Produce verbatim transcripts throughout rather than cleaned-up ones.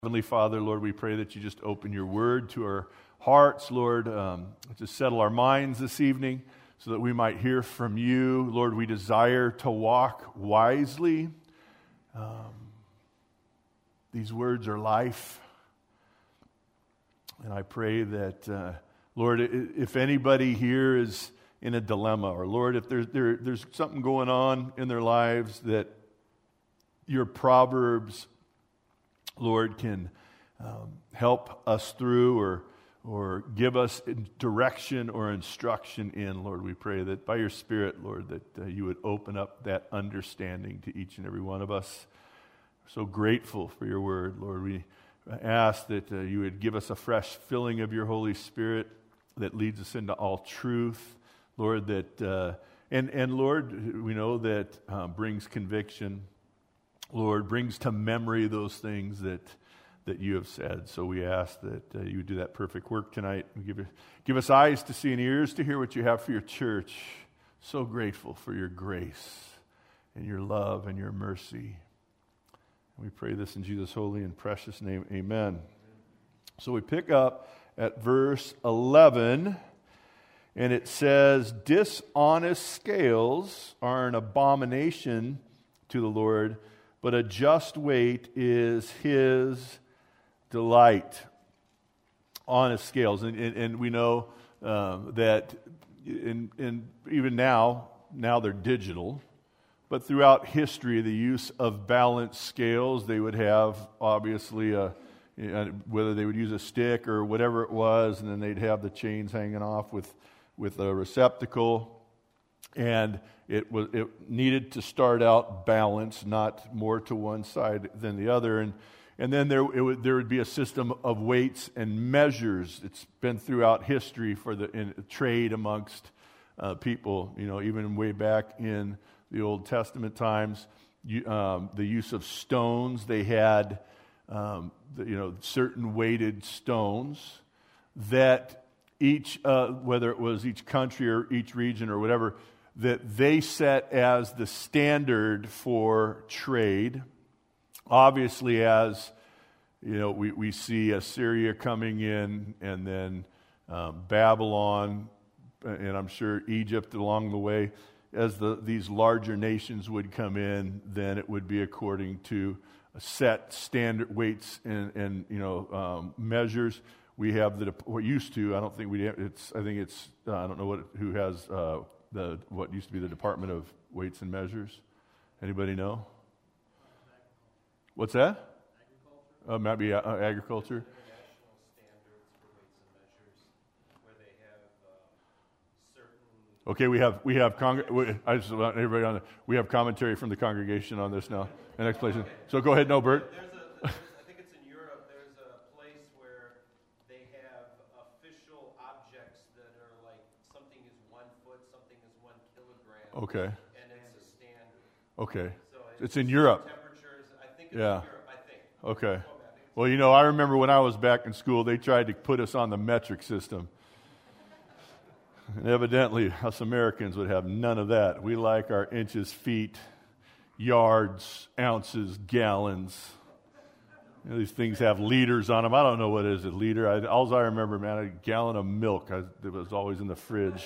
Heavenly Father, Lord, we pray that you just open your word to our hearts, Lord, um, to settle our minds this evening so that we might hear from you. Lord, we desire to walk wisely. Um, these words are life. And I pray that, uh, Lord, if anybody here is in a dilemma, or Lord, if there's, there, there's something going on in their lives that your Proverbs, Lord, can um, help us through or or give us direction or instruction in, Lord, we pray that by your Spirit, Lord, that uh, you would open up that understanding to each and every one of us. We're so grateful for your word, Lord. We ask that uh, you would give us a fresh filling of your Holy Spirit that leads us into all truth, Lord, that, uh, and, and Lord, we know that uh, brings conviction, Lord, brings to memory those things that that you have said. So we ask that uh, you would do that perfect work tonight. We give, give us eyes to see and ears to hear what you have for your church. So grateful for your grace and your love and your mercy. We pray this in Jesus' holy and precious name. Amen. So we pick up at verse eleven, and it says, "Dishonest scales are an abomination to the Lord, but a just weight is his delight." Honest scales. And, and, and we know um, that in, in, even now, now they're digital, but throughout history, the use of balanced scales, they would have obviously a, whether they would use a stick or whatever it was, and then they'd have the chains hanging off with, with a receptacle. And it was it needed to start out balanced, not more to one side than the other. And and then there it would, there would be a system of weights and measures. It's been throughout history for the in, trade amongst uh, people. You know, even way back in the Old Testament times, you, um, the use of stones. They had um, the, you know certain weighted stones that each uh, whether it was each country or each region or whatever, that they set as the standard for trade. Obviously, as you know, we, we see Assyria coming in, and then um, Babylon, and I'm sure Egypt along the way. As the, these larger nations would come in, then it would be according to set standard weights and, and you know um, measures. We have the what used to. I don't think we. It's. I think it's. Uh, I don't know what who has. Uh, The what used to be the Department of Weights and Measures. Anybody know? What's that? Agriculture. Uh, might be uh, agriculture. International standards for weights and measures, where they have uh, certain. Okay, we have we have congr- we, I just want everybody on. The, we have commentary from the congregation on this now. An explanation. Okay. So go ahead, no, Bert. There's a, there's, I think it's in Europe. There's a place where they have official objects that are like something is one foot, something is one kilogram. Okay. And it's a standard. Okay. So it's, it's in Europe. Temperatures. I think it's yeah. in Europe. I think. Okay. Well, you know, I remember when I was back in school, they tried to put us on the metric system. And evidently, us Americans would have none of that. We like our inches, feet, yards, ounces, gallons. You know, these things have liters on them. I don't know what is a liter. I, all I remember, man, a gallon of milk. I, it was always in the fridge.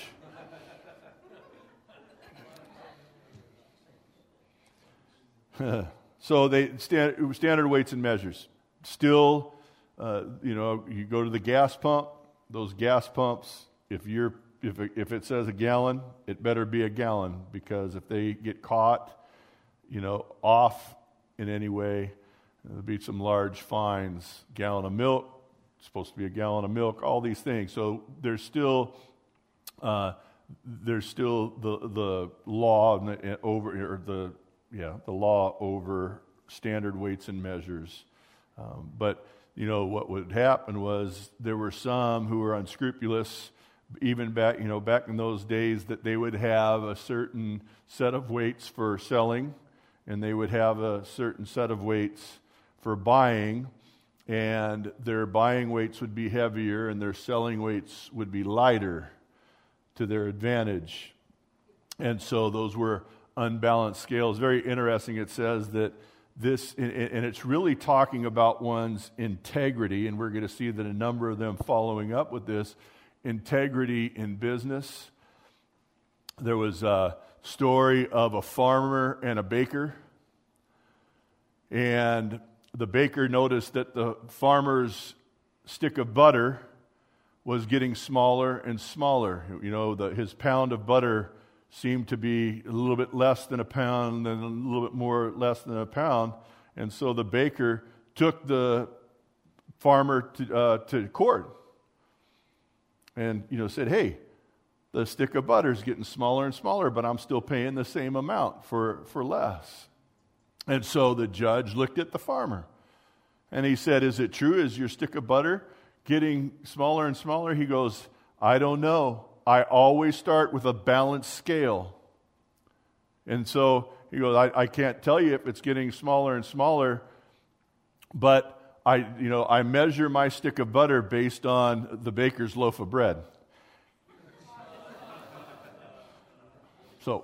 So they stand, standard weights and measures. Still, uh, you know, you go to the gas pump. Those gas pumps, if you're if it, if it says a gallon, it better be a gallon, because if they get caught, you know, off in any way, there'll be some large fines. Gallon of milk, supposed to be a gallon of milk. All these things. So there's still uh, there's still the the law over or the yeah the law over standard weights and measures. Um, but you know what would happen was there were some who were unscrupulous. Even back, you know, back in those days, that they would have a certain set of weights for selling, and they would have a certain set of weights for buying, and their buying weights would be heavier, and their selling weights would be lighter to their advantage. And so those were unbalanced scales. Very interesting. It says that this, and, and it's really talking about one's integrity, and we're going to see that a number of them following up with this, integrity in business. There was a story of a farmer and a baker, and the baker noticed that the farmer's stick of butter was getting smaller and smaller. You know, the, his pound of butter seemed to be a little bit less than a pound, and a little bit more less than a pound. And so the baker took the farmer to, uh, to court and, you know, said, hey, the stick of butter is getting smaller and smaller, but I'm still paying the same amount for, for less. And so the judge looked at the farmer, and he said, is it true? Is your stick of butter getting smaller and smaller? He goes, I don't know. I always start with a balanced scale. And so he goes, I, I can't tell you if it's getting smaller and smaller, but I, you know, I measure my stick of butter based on the baker's loaf of bread. So,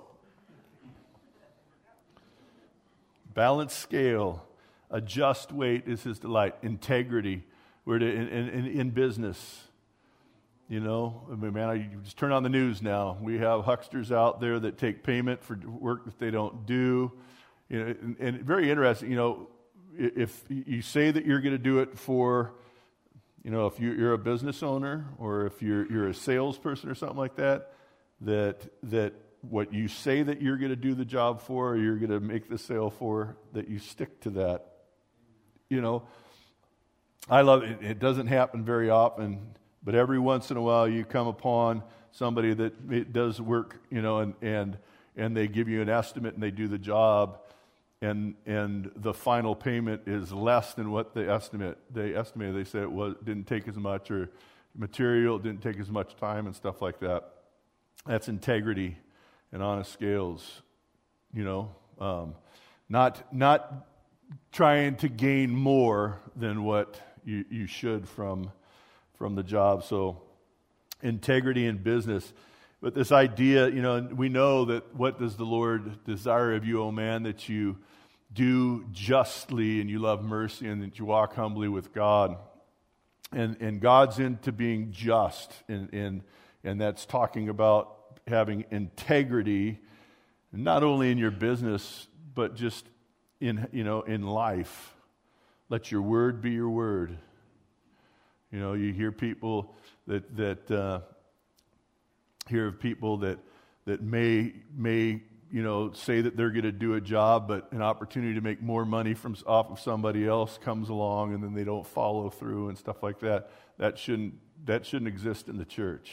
balanced scale, a just weight is his delight. Integrity, we're to, in, in, in business. You know, I mean, man, I, you just turn on the news now. We have hucksters out there that take payment for work that they don't do. You know, and, and very interesting. You know, if you say that you're going to do it for, you know, if you're a business owner or if you're you're a salesperson or something like that, that that what you say that you're going to do the job for, or you're going to make the sale for, that you stick to that. You know, I love it. It doesn't happen very often. But every once in a while, you come upon somebody that does work, you know, and and and they give you an estimate and they do the job, and and the final payment is less than what they estimate. They estimated. They said it was didn't take as much, or material didn't take as much time and stuff like that. That's integrity and honest scales, you know, um, not not trying to gain more than what you you should from. from the job. So integrity in business. But this idea, you know, we know that what does the Lord desire of you, O man, that you do justly and you love mercy and that you walk humbly with God. And and God's into being just, and and, and that's talking about having integrity, not only in your business, but just in, you know, in life. Let your word be your word. You know, you hear people that that uh, hear of people that that may may you know say that they're going to do a job, but an opportunity to make more money from off of somebody else comes along, and then they don't follow through and stuff like that. That shouldn't that shouldn't exist in the church.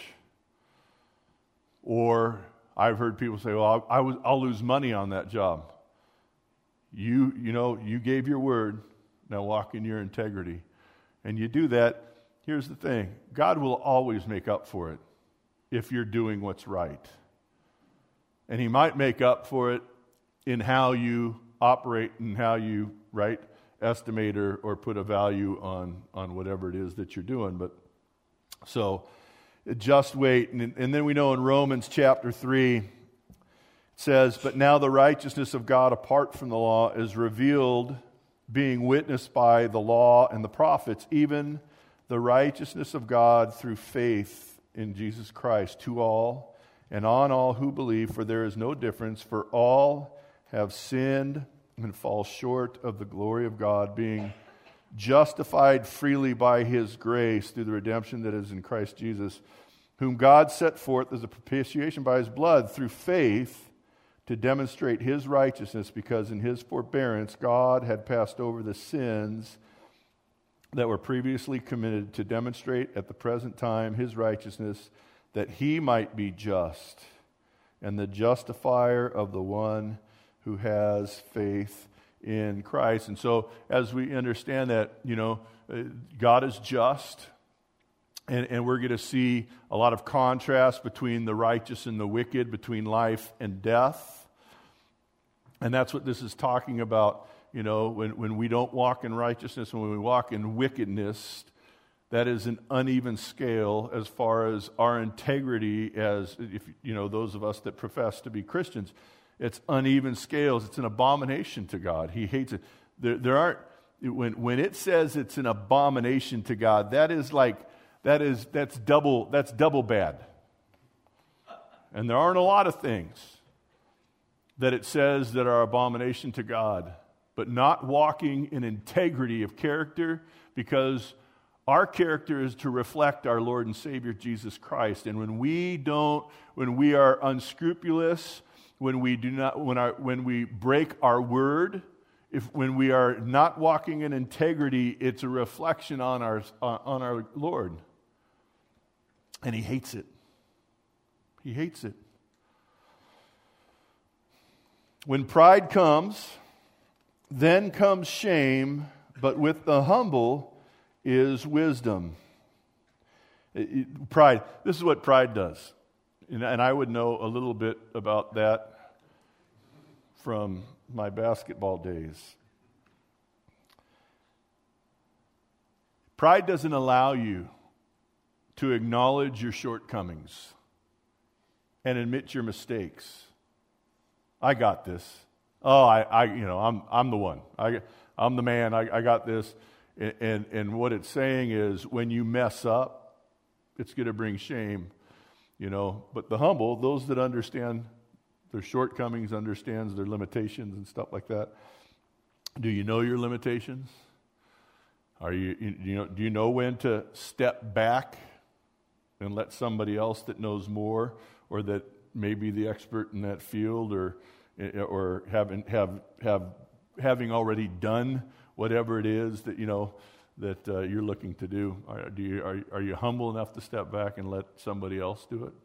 Or I've heard people say, "Well, I, I was, I'll lose money on that job." You you know you gave your word. Now walk in your integrity, and you do that. Here's the thing. God will always make up for it if you're doing what's right. And he might make up for it in how you operate and how you, right, estimate or, or put a value on, on whatever it is that you're doing. But so, just wait. And, and then we know in Romans chapter three, it says, but now the righteousness of God apart from the law is revealed, being witnessed by the law and the prophets, even the righteousness of God through faith in Jesus Christ to all and on all who believe, for there is no difference, for all have sinned and fall short of the glory of God, being justified freely by his grace through the redemption that is in Christ Jesus, whom God set forth as a propitiation by his blood through faith to demonstrate his righteousness, because in his forbearance God had passed over the sins that were previously committed, to demonstrate at the present time his righteousness, that he might be just and the justifier of the one who has faith in Christ. And so as we understand that, you know, God is just, and, and we're going to see a lot of contrast between the righteous and the wicked, between life and death. And that's what this is talking about. You know, when, when we don't walk in righteousness, when we walk in wickedness, that is an uneven scale as far as our integrity as, if you know, those of us that profess to be Christians. It's uneven scales. It's an abomination to God. He hates it. There, there aren't, when, when it says it's an abomination to God, that is like, that is, that's double, that's double bad. And there aren't a lot of things that it says that are abomination to God, but not walking in integrity of character, because our character is to reflect our Lord and Savior Jesus Christ. And when we don't, when we are unscrupulous, when we do not, when our, when we break our word, if when we are not walking in integrity, it's a reflection on our on our Lord, and He hates it. He hates it. When pride comes, then comes shame, but with the humble is wisdom. It, it, pride, this is what pride does. And, and I would know a little bit about that from my basketball days. Pride doesn't allow you to acknowledge your shortcomings and admit your mistakes. I got this. Oh, I, I you know, I'm I'm the one. I, I'm the man. I, I got this. And, and and what it's saying is, when you mess up, it's going to bring shame, you know. But the humble, those that understand their shortcomings, understands their limitations and stuff like that. Do you know your limitations? Are you, you know, do you know when to step back and let somebody else that knows more, or that may be the expert in that field, or or having have have having already done whatever it is that you know that uh, you're looking to do? Are, do you are, are you humble enough to step back and let somebody else do it?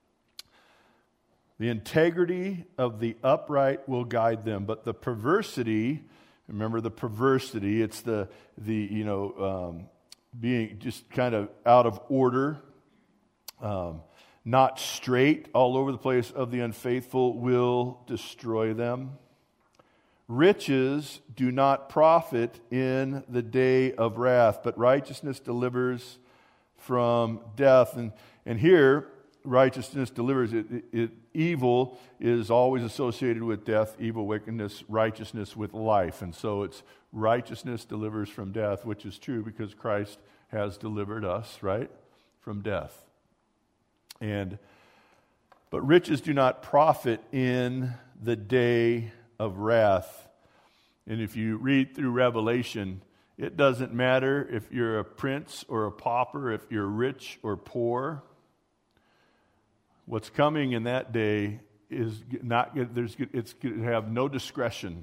The integrity of the upright will guide them, but the perversity, remember the perversity, it's the the you know um, being just kind of out of order, um, not straight, all over the place of the unfaithful will destroy them. Riches do not profit in the day of wrath, but righteousness delivers from death. And and here, righteousness delivers. It, it, it, evil is always associated with death, evil, wickedness, righteousness with life. And so it's righteousness delivers from death, which is true because Christ has delivered us, right, from death. And but riches do not profit in the day of wrath. And if you read through Revelation, it doesn't matter if you're a prince or a pauper, if you're rich or poor. What's coming in that day is not there's it's going to have no discretion.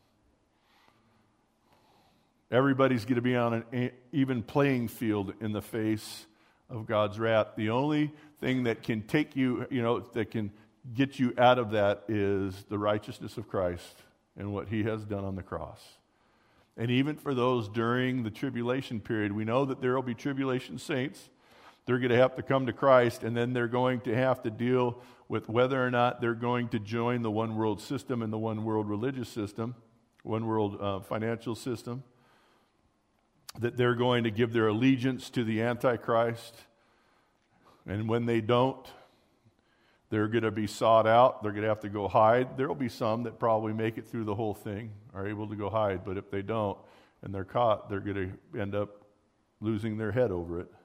Everybody's going to be on an even playing field in the face of God's wrath. The only thing that can take you, you know, that can get you out of that is the righteousness of Christ and what He has done on the cross. And even for those during the tribulation period, we know that there will be tribulation saints. They're going to have to come to Christ, and then they're going to have to deal with whether or not they're going to join the one world system and the one world religious system, one world uh, financial system, that they're going to give their allegiance to the Antichrist. And when they don't, they're going to be sought out. They're going to have to go hide. There will be some that probably make it through the whole thing, are able to go hide. But if they don't and they're caught, they're going to end up losing their head over it.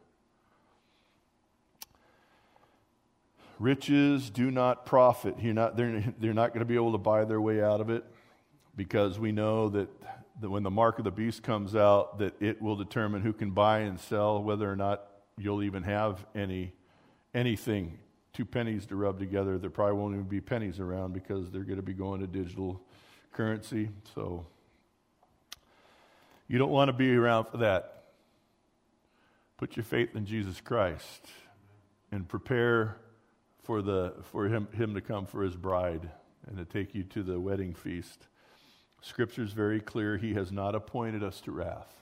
Riches do not profit. You're not, they're, they're not going to be able to buy their way out of it, because we know that, that when the mark of the beast comes out, that it will determine who can buy and sell, whether or not you'll even have any anything, two pennies to rub together. There probably won't even be pennies around because they're going to be going to digital currency. So you don't want to be around for that. Put your faith in Jesus Christ and prepare for the for him him to come for His bride and to take you to the wedding feast. Scripture is very clear. He has not appointed us to wrath.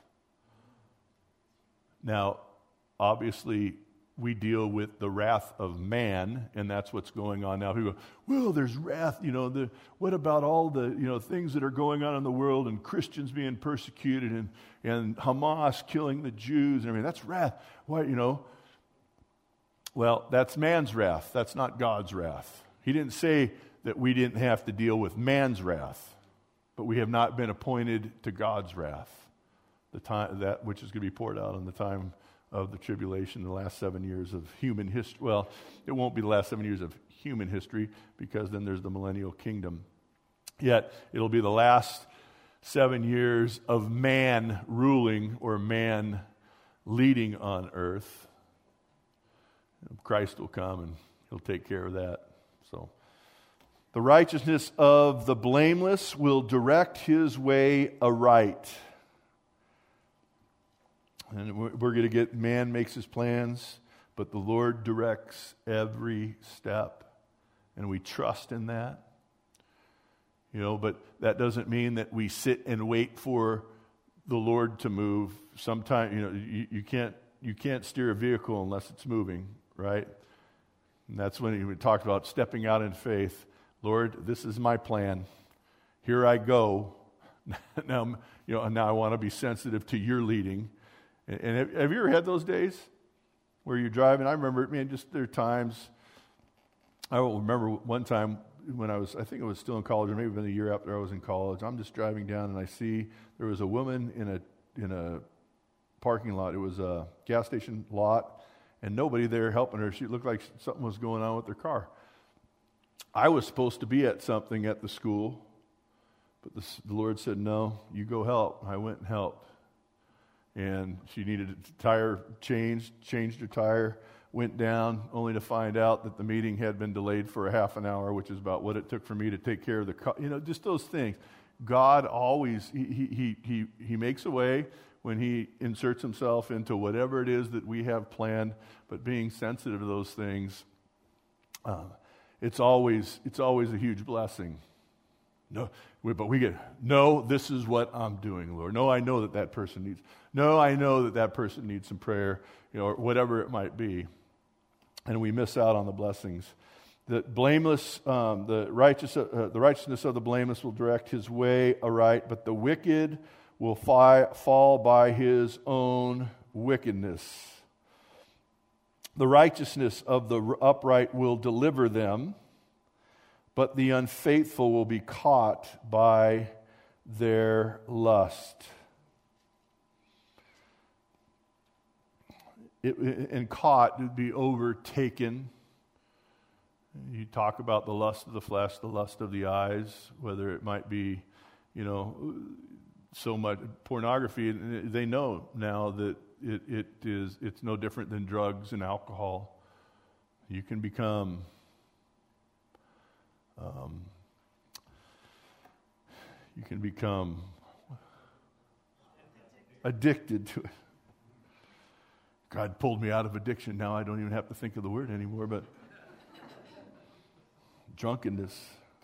Now, obviously, we deal with the wrath of man, and that's what's going on now. People go, well, there's wrath, you know, the, what about all the, you know, things that are going on in the world, and Christians being persecuted, and, and Hamas killing the Jews, and I mean, that's wrath. Why, you know? Well, that's man's wrath. That's not God's wrath. He didn't say that we didn't have to deal with man's wrath, but we have not been appointed to God's wrath, the time that which is going to be poured out in the time of the tribulation, the last seven years of human history. Well, it won't be the last seven years of human history, because then there's the millennial kingdom. Yet, it'll be the last seven years of man ruling, or man leading on earth. Christ will come and he'll take care of that. So, the righteousness of the blameless will direct his way aright. And we're going to get, man makes his plans, but the Lord directs every step. And we trust in that. You know, but that doesn't mean that we sit and wait for the Lord to move. Sometimes, you know, you, you can't you can't steer a vehicle unless it's moving, right? And that's when he talked about stepping out in faith. Lord, this is my plan. Here I go. Now, you know, now I want to be sensitive to your leading. And, and have, have you ever had those days where you're driving? I remember, man, just there are times. I will remember one time when I was, I think it was still in college, or maybe been a year after I was in college. I'm just driving down and I see there was a woman in a in a parking lot. It was a gas station lot, and nobody there helping her. She looked like something was going on with her car. I was supposed to be at something at the school, but the, the Lord said, no, you go help. I went and helped. And she needed a tire changed, changed her tire, went down, only to find out that the meeting had been delayed for a half an hour, which is about what it took for me to take care of the car. You know, just those things. God always, he, he, he, he makes a way when he inserts himself into whatever it is that we have planned, but being sensitive to those things, uh, it's always, it's always a huge blessing. No, we, but we get, no, this is what I'm doing, Lord. No, I know that that person needs, no, I know that that person needs some prayer, you know, or whatever it might be. And we miss out on the blessings. The blameless, um, the righteous, uh, the righteousness of the blameless will direct his way aright, but the wicked will fi- fall by his own wickedness. The righteousness of the upright will deliver them, but the unfaithful will be caught by their lust. It, and caught would be overtaken. You talk about the lust of the flesh, the lust of the eyes, whether it might be, you know, so much pornography. They know now that it, it is it's no different than drugs and alcohol. You can become um, you can become addicted to it. God pulled me out of addiction. Now I don't even have to think of the word anymore, but drunkenness.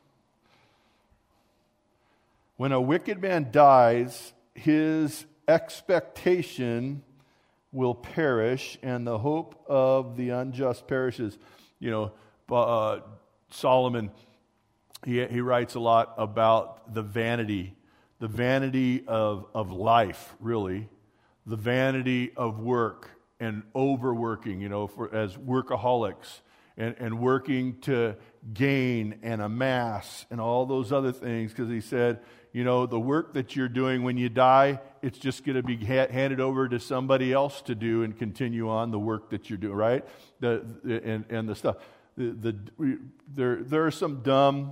When a wicked man dies, his expectation will perish, and the hope of the unjust perishes. You know, uh, Solomon, he, he writes a lot about the vanity, the vanity of, of life, really, the vanity of work and overworking, you know, for as workaholics, and, and working to gain and amass and all those other things, because he said, you know, the work that you're doing when you die, it's just going to be ha- handed over to somebody else to do and continue on the work that you're doing, right? The, the and and the stuff. The, the we, there there are some dumb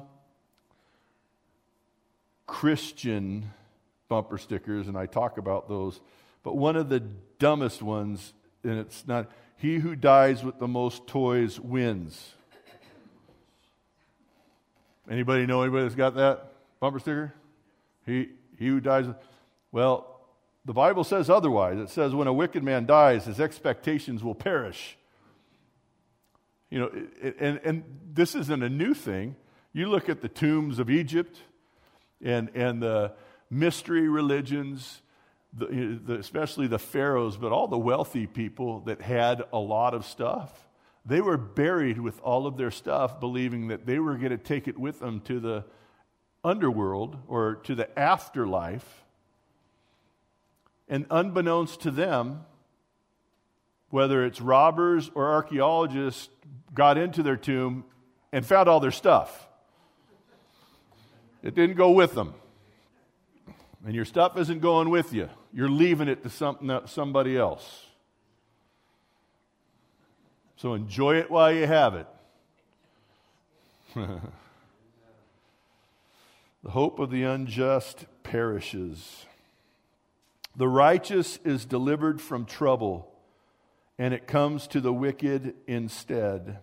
Christian bumper stickers, and I talk about those. But one of the dumbest ones, and it's not, he who dies with the most toys wins. Anybody know anybody that's got that bumper sticker? He he who dies, well, the Bible says otherwise. It says when a wicked man dies, his expectations will perish. You know, it, and, and this isn't a new thing. You look at the tombs of Egypt and, and the mystery religions, the, the, especially the pharaohs, but all the wealthy people that had a lot of stuff, they were buried with all of their stuff, believing that they were going to take it with them to the underworld or to the afterlife. And unbeknownst to them, whether it's robbers or archaeologists, got into their tomb and found all their stuff. It didn't go with them. And your stuff isn't going with you. You're leaving it to something, somebody else. So enjoy it while you have it. The hope of the unjust perishes. The righteous is delivered from trouble, and it comes to the wicked instead.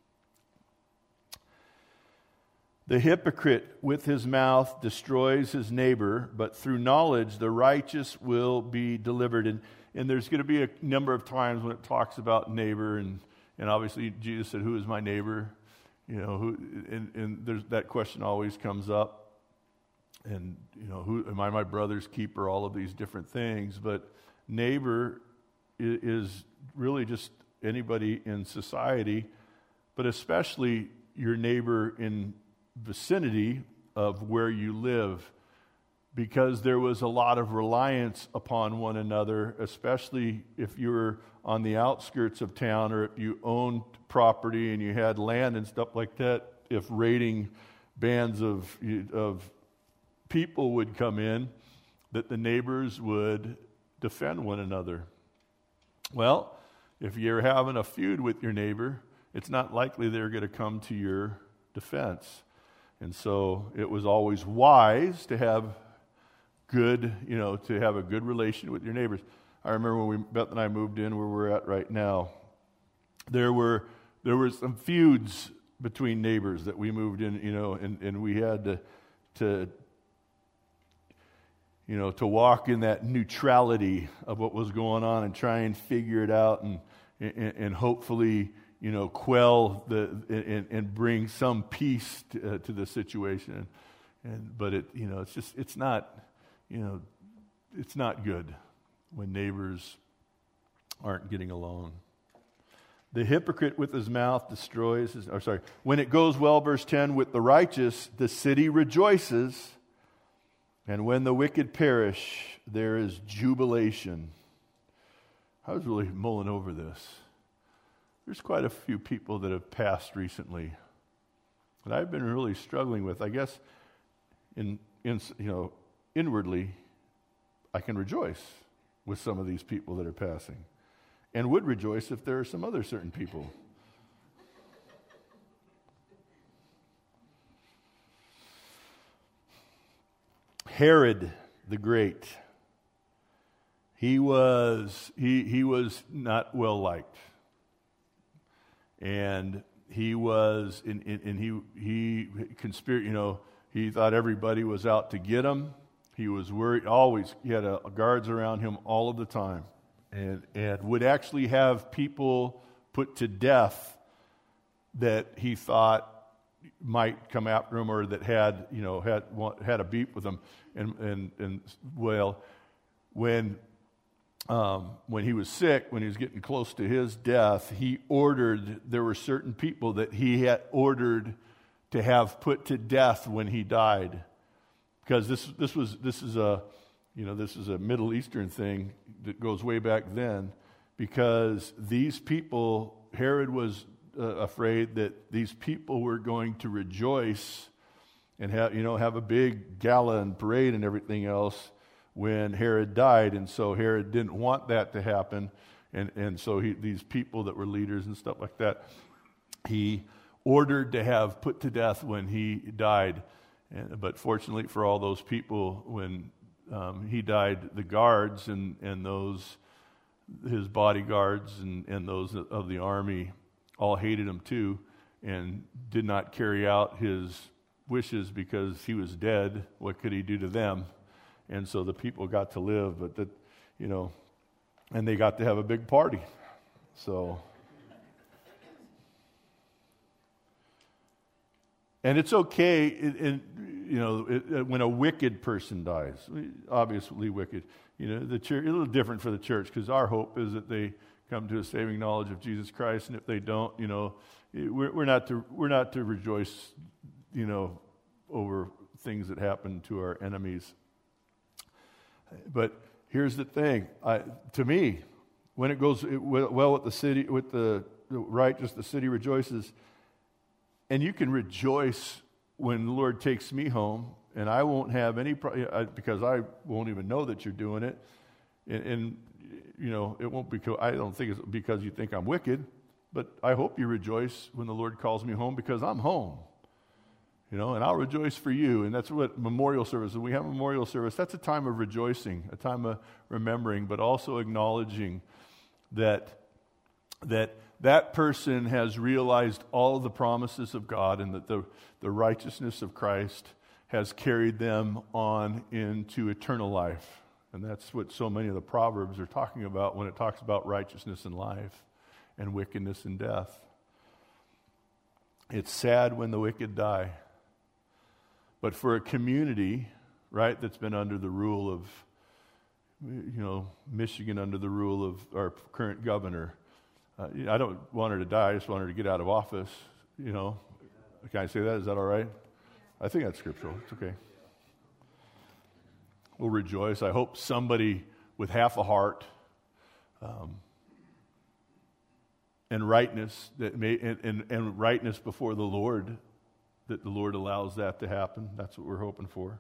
The hypocrite with his mouth destroys his neighbor, but through knowledge the righteous will be delivered. And, and there's going to be a number of times when it talks about neighbor, and, and obviously Jesus said, "Who is my neighbor?" You know, who, and, and there's that question always comes up. And, you know, who am I my brother's keeper? All of these different things. But neighbor is, is really just anybody in society, but especially your neighbor in vicinity of where you live, because there was a lot of reliance upon one another, especially if you were on the outskirts of town or if you owned property and you had land and stuff like that. If raiding bands of of people would come in, that the neighbors would defend one another. Well, if you're having a feud with your neighbor, it's not likely they're going to come to your defense. And so it was always wise to have good, you know, to have a good relation with your neighbors. I remember when we, Beth and I moved in where we're at right now, there were there were some feuds between neighbors that we moved in, you know, and, and we had to to you know, to walk in that neutrality of what was going on and try and figure it out and and, and hopefully, you know, quell the and, and bring some peace to, uh, to the situation. And but it, you know, it's just it's not, you know, it's not good when neighbors aren't getting along. The hypocrite with his mouth destroys his, or sorry, when it goes well, verse ten, with the righteous, the city rejoices. And when the wicked perish, there is jubilation. I was really mulling over this. There's quite a few people that have passed recently that I've been really struggling with. I guess in, in you know, inwardly, I can rejoice with some of these people that are passing, and would rejoice if there are some other certain people. Herod the Great, he was he he was not well liked, and he was in, in, and he he conspir you know he thought everybody was out to get him. He was worried always. He had a, a guards around him all of the time, and and would actually have people put to death that he thought might come after him or that had you know had had a beef with him. And and and well, when um, when he was sick, when he was getting close to his death, he ordered. There were certain people that he had ordered to have put to death when he died, because this this was this is a you know this is a Middle Eastern thing that goes way back then. Because these people, Herod was uh, afraid that these people were going to rejoice and have, you know, have a big gala and parade and everything else when Herod died. And so Herod didn't want that to happen. And, and so he, these people that were leaders and stuff like that, he ordered to have put to death when he died. And, but fortunately for all those people, when um, he died, the guards and, and those, his bodyguards and, and those of the army all hated him too and did not carry out his wishes because he was dead. What could he do to them? And so the people got to live, but that, you know, and they got to have a big party. So, and it's okay, it, it, you know, it, it, when a wicked person dies, obviously wicked. You know, the church, a little different for the church because our hope is that they come to a saving knowledge of Jesus Christ, and if they don't, you know, we're, we're not to we're not to rejoice, you know, over things that happen to our enemies. But here's the thing: I, to me, when it goes well with the city, with the righteous, the city rejoices, and you can rejoice when the Lord takes me home and I won't have any pro- because I won't even know that you're doing it, and, and you know it won't because I don't think it's because you think I'm wicked, but I hope you rejoice when the Lord calls me home because I'm home, you know, and I'll rejoice for you. And that's what memorial service. When we have memorial service, that's a time of rejoicing, a time of remembering, but also acknowledging that that that person has realized all of the promises of God and that the, the righteousness of Christ has carried them on into eternal life. And that's what so many of the Proverbs are talking about when it talks about righteousness and life and wickedness and death. It's sad when the wicked die. But for a community, right, that's been under the rule of, you know, Michigan under the rule of our current governor, Uh, I don't want her to die. I just want her to get out of office. You know, can I say that? Is that all right? I think that's scriptural. It's okay. We'll rejoice. I hope somebody with half a heart um, and rightness that may and, and, and rightness before the Lord, that the Lord allows that to happen. That's what we're hoping for.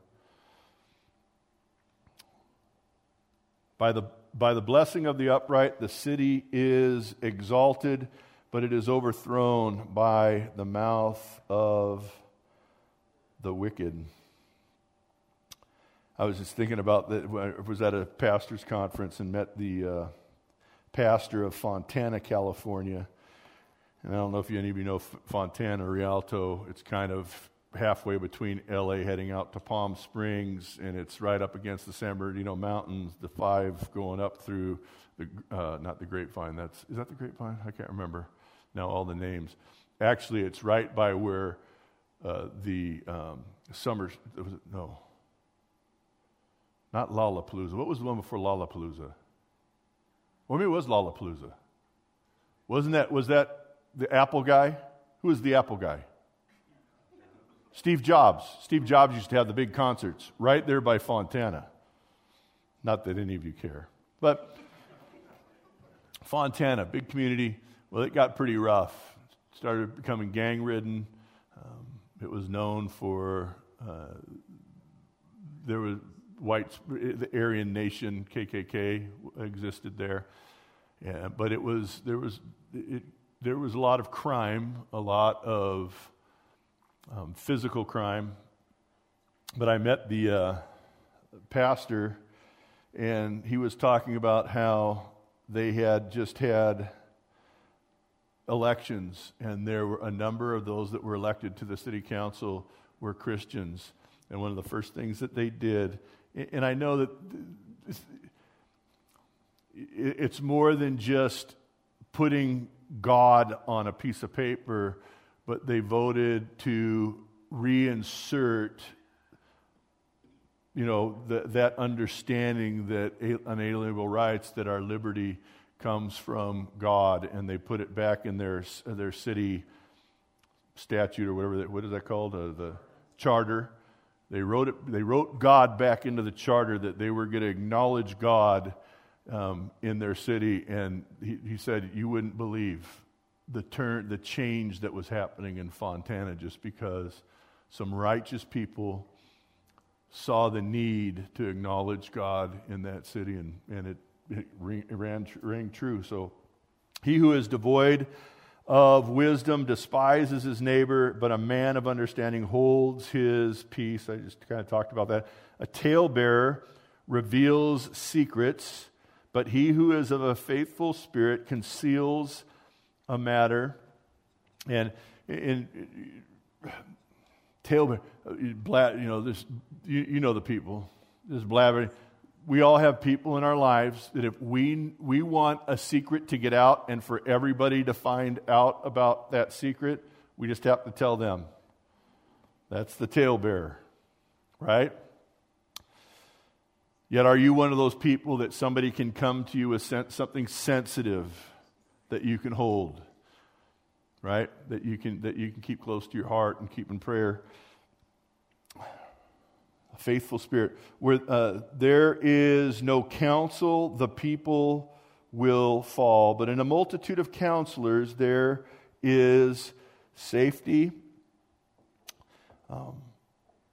By the By the blessing of the upright, the city is exalted, but it is overthrown by the mouth of the wicked. I was just thinking about that. I was at a pastor's conference and met the uh, pastor of Fontana, California. And I don't know if any of you know Fontana, Rialto. It's kind of halfway between L A heading out to Palm Springs, and it's right up against the San Bernardino Mountains, the five going up through the, uh, not the Grapevine, that's, is that the Grapevine? I can't remember now all the names. Actually, it's right by where uh, the um, summer, was it, no, not Lollapalooza. What was the one before Lollapalooza? Well, maybe it was Lollapalooza. Wasn't that, was that the Apple guy? Who was the Apple guy? Steve Jobs. Steve Jobs used to have the big concerts right there by Fontana. Not that any of you care. But Fontana, big community. Well, it got pretty rough. It started becoming gang-ridden. Um, it was known for, uh, there was whites, the Aryan Nation, K K K, existed there. Yeah, but it was, there was, it, there was a lot of crime, a lot of Um, physical crime. But I met the uh, pastor, and he was talking about how they had just had elections, and there were a number of those that were elected to the city council were Christians. And one of the first things that they did, and I know that it's more than just putting God on a piece of paper, but they voted to reinsert, you know, the, that understanding that unalienable rights, that our liberty comes from God, and they put it back in their their city statute or whatever. That, what is that called? Uh, the charter. They wrote it. They wrote God back into the charter that they were going to acknowledge God um, in their city, and he, he said you wouldn't believe the turn, the change that was happening in Fontana, just because some righteous people saw the need to acknowledge God in that city, and, and it, it, ring, it ran, rang true. So, he who is devoid of wisdom despises his neighbor, but a man of understanding holds his peace. I just kind of talked about that. A talebearer reveals secrets, but he who is of a faithful spirit conceals a matter. And in talebearer, you know, this, you, you know the people. This blabbering. We all have people in our lives that if we we want a secret to get out and for everybody to find out about that secret, we just have to tell them. That's the talebearer, right? Yet are you one of those people that somebody can come to you with something sensitive that you can hold, right? That you can that you can keep close to your heart and keep in prayer. A faithful spirit. Where uh, there is no counsel, the people will fall. But in a multitude of counselors, there is safety. Um,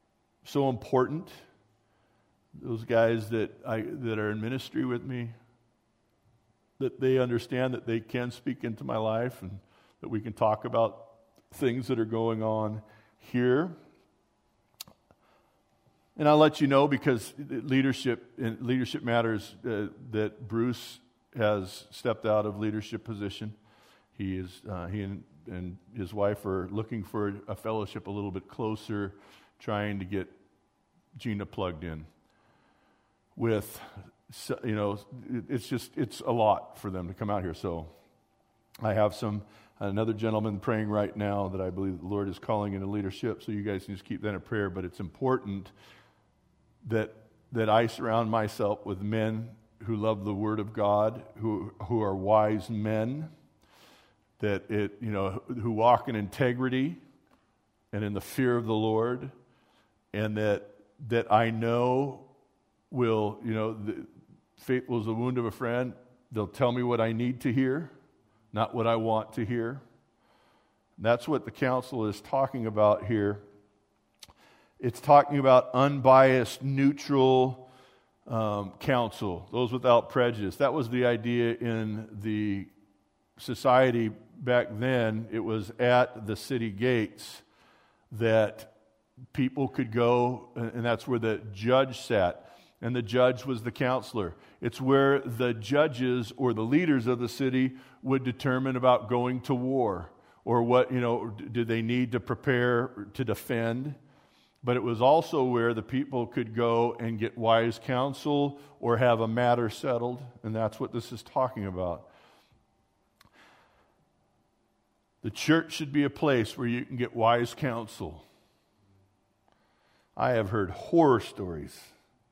so important. Those guys that I that are in ministry with me, that they understand that they can speak into my life and that we can talk about things that are going on here. And I'll let you know, because leadership in leadership matters, uh, that Bruce has stepped out of leadership position. He is uh, he and, and his wife are looking for a fellowship a little bit closer, trying to get Gina plugged in. With, you know, it's just it's a lot for them to come out here. So I have some another gentleman praying right now that I believe the Lord is calling into leadership. So you guys can just keep that in prayer. But it's important that that I surround myself with men who love the Word of God, who who are wise men, that it you know who walk in integrity and in the fear of the Lord, and that that I know will you know the, faithful is the wound of a friend. They'll tell me what I need to hear, not what I want to hear. That's what the council is talking about here. It's talking about unbiased, neutral um, counsel, those without prejudice. That was the idea in the society back then. It was at the city gates that people could go, and that's where the judge sat. And the judge was the counselor. It's where the judges or the leaders of the city would determine about going to war, or what, you know, do they need to prepare to defend. But it was also where the people could go and get wise counsel or have a matter settled, and that's what this is talking about. The church should be a place where you can get wise counsel. I have heard horror stories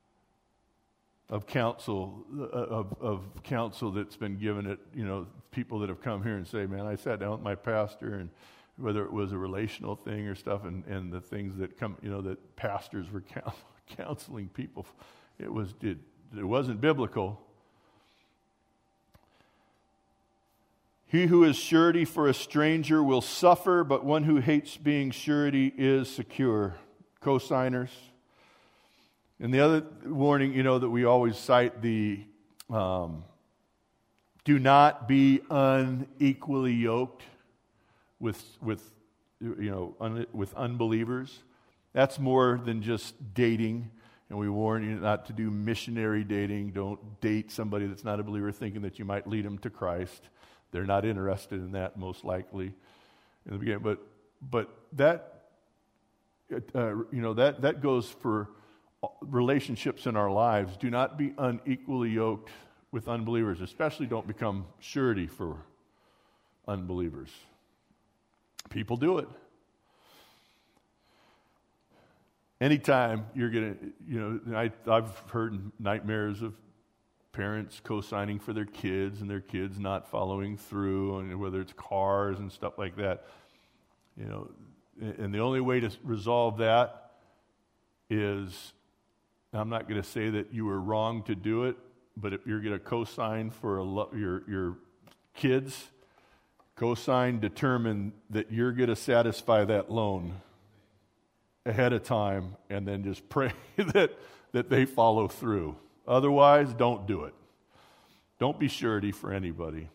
of counsel, of, of counsel that's been given at, you know, people that have come here and say, man, I sat down with my pastor, and whether it was a relational thing or stuff, and, and the things that come, you know, that pastors were counseling people, it was it, it wasn't biblical. He who is surety for a stranger will suffer, but one who hates being surety is secure. Co-signers. And the other warning, you know, that we always cite, the um, do not be unequally yoked with with you know un, with unbelievers. That's more than just dating, and we warn you not to do missionary dating. Don't date somebody that's not a believer thinking that you might lead them to Christ. They're not interested in that, most likely in the beginning. But but that uh, you know that that goes for relationships in our lives. Do not be unequally yoked with unbelievers. Especially don't become surety for unbelievers. People do it. Anytime you're going to, you know, I, I've heard nightmares of parents co-signing for their kids and their kids not following through, and whether it's cars and stuff like that. You know, and the only way to resolve that is, I'm not going to say that you were wrong to do it, but if you're going to co-sign for a lo- your your kids, co-sign, determine that you're going to satisfy that loan ahead of time, and then just pray that, that they follow through. Otherwise, don't do it. Don't be surety for anybody.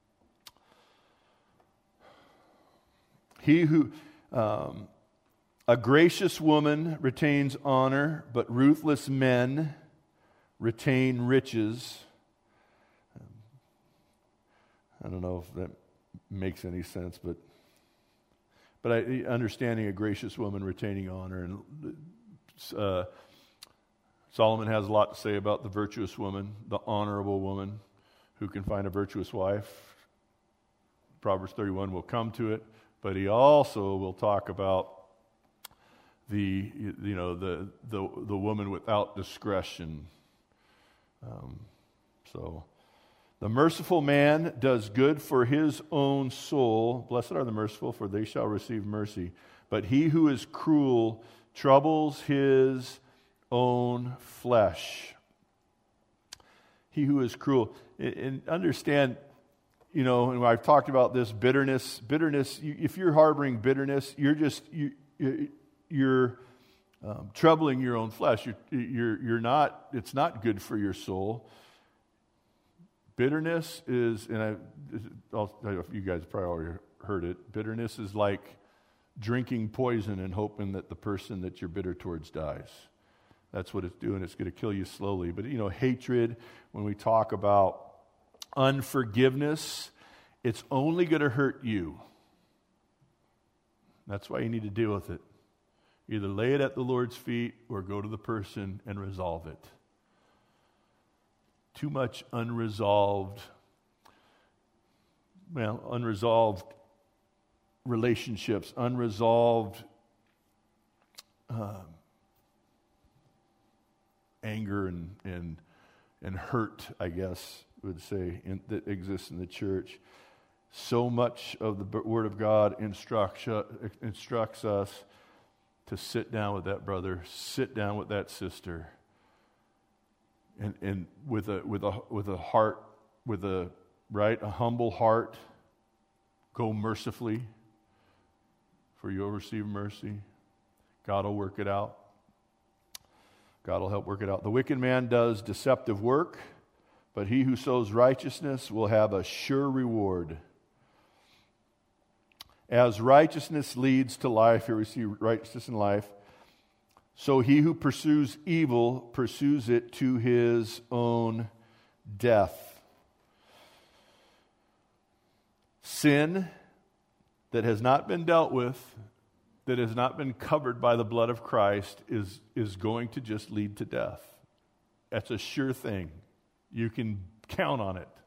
He who, um, a gracious woman retains honor, but ruthless men retain riches. I don't know if that makes any sense, but but I, understanding a gracious woman retaining honor, and uh, Solomon has a lot to say about the virtuous woman, the honorable woman who can find a virtuous wife. Proverbs thirty-one will come to it, but he also will talk about the you know the the the woman without discretion. Um, so. The merciful man does good for his own soul. Blessed are the merciful, for they shall receive mercy. But he who is cruel troubles his own flesh. He who is cruel. And understand, you know, and I've talked about this, bitterness. Bitterness, if you're harboring bitterness, you're just, you, you're um, troubling your own flesh. You're, you're, you're not, it's not good for your soul. Bitterness is, and I, I'll, you guys probably already heard it, bitterness is like drinking poison and hoping that the person that you're bitter towards dies. That's what it's doing. It's going to kill you slowly. But, you know, hatred, when we talk about unforgiveness, it's only going to hurt you. That's why you need to deal with it. Either lay it at the Lord's feet or go to the person and resolve it. Too much unresolved, well, unresolved relationships, unresolved um, anger and, and and hurt, I guess, would say, in, that exists in the church. So much of the Word of God instructs, instructs us to sit down with that brother, sit down with that sister, and, and with a with a with a heart, with a right, a humble heart, go mercifully, for you'll receive mercy. God will work it out. God will help work it out. The wicked man does deceptive work, but he who sows righteousness will have a sure reward. As righteousness leads to life, here we see righteousness in life, so he who pursues evil pursues it to his own death. Sin that has not been dealt with, that has not been covered by the blood of Christ, is, is going to just lead to death. That's a sure thing. You can count on it.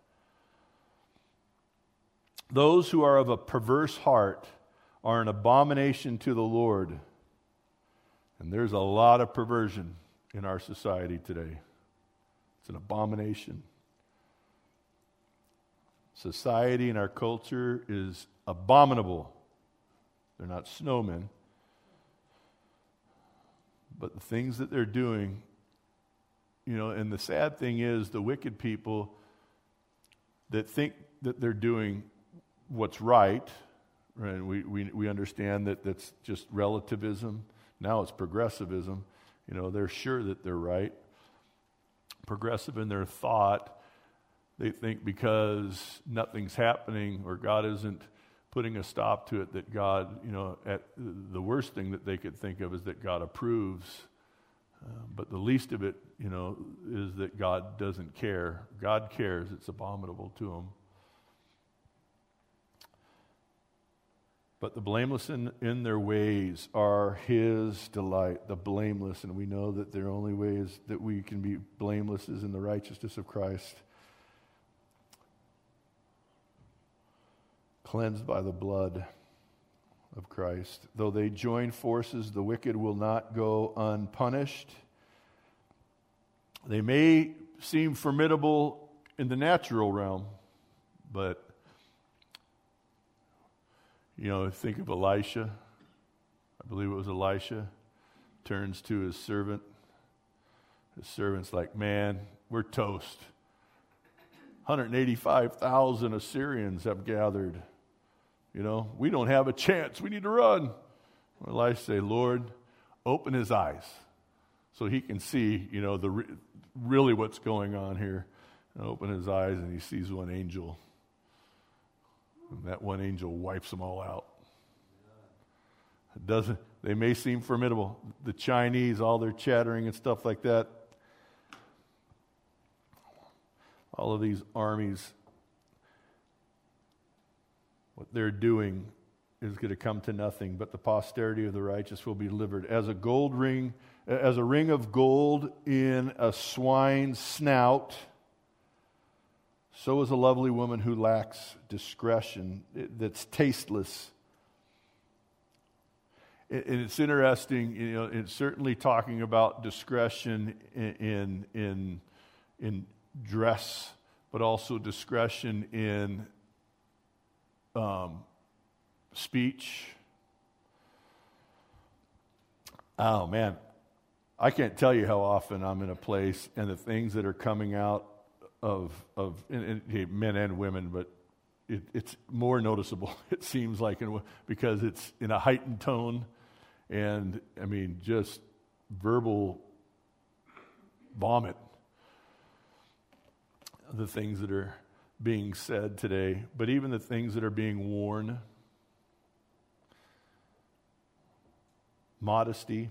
Those who are of a perverse heart are an abomination to the Lord. And there's a lot of perversion in our society today. It's an abomination. Society and our culture is abominable. They're not snowmen. But the things that they're doing, you know, and the sad thing is the wicked people that think that they're doing what's right, right? We, we, we understand that that's just relativism. Now it's progressivism. You know, they're sure that they're right. Progressive in their thought. They think because nothing's happening or God isn't putting a stop to it, that God, you know, at the worst thing that they could think of is that God approves. Uh, but the least of it, you know, is that God doesn't care. God cares. It's abominable to him. But the blameless in, in their ways are his delight, the blameless. And we know that their only ways that we can be blameless is in the righteousness of Christ. Cleansed by the blood of Christ. Though they join forces, the wicked will not go unpunished. They may seem formidable in the natural realm, but, you know, think of Elisha. I believe it was Elisha. Turns to his servant. His servant's like, man, we're toast. one hundred eighty-five thousand Assyrians have gathered. You know, we don't have a chance. We need to run. Well, I say, Lord, open his eyes so he can see, you know, the re- really what's going on here. And open his eyes and he sees one angel. And that one angel wipes them all out. It doesn't, they may seem formidable. The Chinese, all their chattering and stuff like that. All of these armies, what they're doing is going to come to nothing, but the posterity of the righteous will be delivered. As a gold ring, as a ring of gold in a swine's snout, so is a lovely woman who lacks discretion, that's tasteless. And it's interesting, you know, it's certainly talking about discretion in in in, in dress, but also discretion in Um, speech. Oh man, I can't tell you how often I'm in a place and the things that are coming out of of and, and, men and women, but it, it's more noticeable. It seems like in, because it's in a heightened tone, and I mean just verbal vomit, the things that are being said today, but even the things that are being worn. Modesty.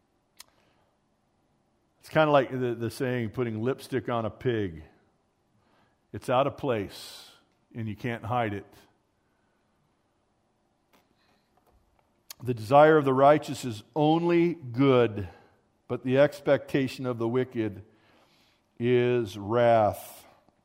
It's kind of like the, the saying, putting lipstick on a pig. It's out of place, and you can't hide it. The desire of the righteous is only good, but the expectation of the wicked is wrath.